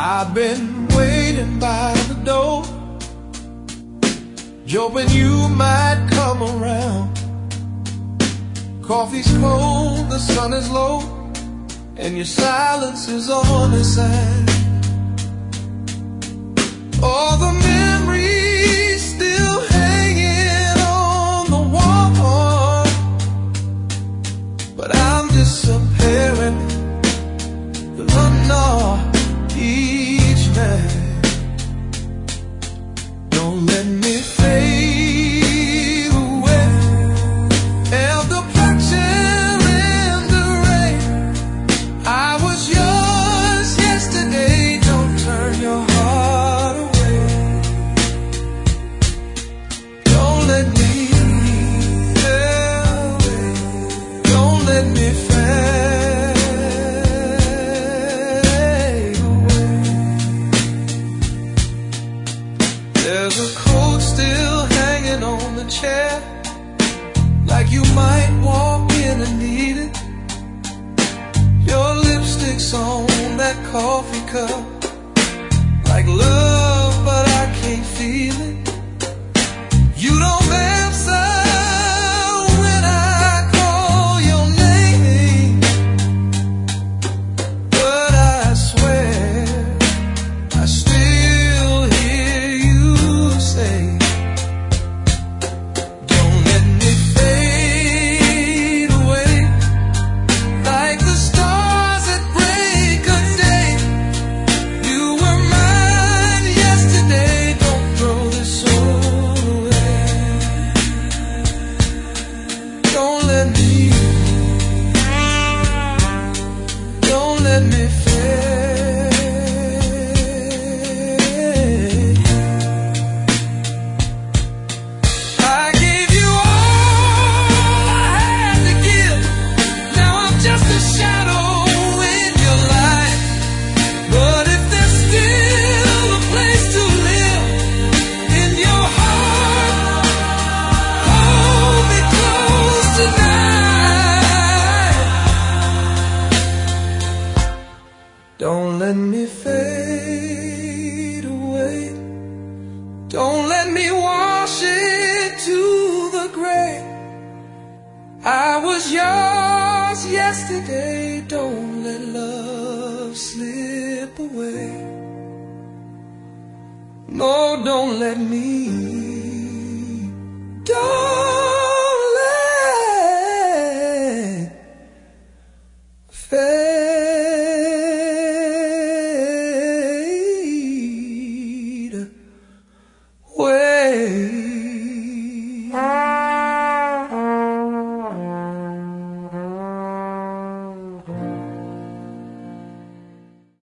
I've been waiting by the door, hoping you might come around. Coffee's cold, the sun is low, and your silence is on the side. All the memories still hanging on the wall, but I'm disappearing each night. Don't let me fade away, elder picture in the rain. I was yours yesterday, don't turn your heart away. Don't let me fade, don't let me fade. There's a coat still hanging on the chair, like you might walk in and need it. Your lipstick's on that coffee cup, like love, but I can't feel it. You don't answer when I call your name, but I swear I still hear you say, don't let me fade away, like the stars that break a day. You were mine yesterday, don't throw this soul away. Don't let me fade. I gave you all I had to give. Now I'm just a shadow in your life. But if there's still a place to live in your heart, hold me close tonight. Don't let me fade away, don't let me wash it to the grave. I was yours yesterday, don't let love slip away. No, don't let me